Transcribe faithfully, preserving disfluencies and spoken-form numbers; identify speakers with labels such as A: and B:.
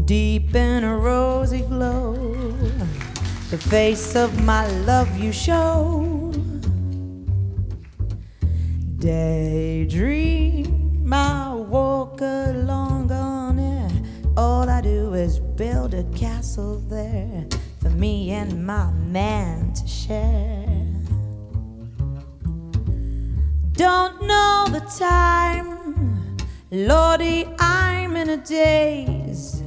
A: deep in a rosy glow, the face of my love you show. Daydream, I walk along on it. All I do is build a castle there for me and my man to share. Don't know the time, Lordy, I'm in a daze.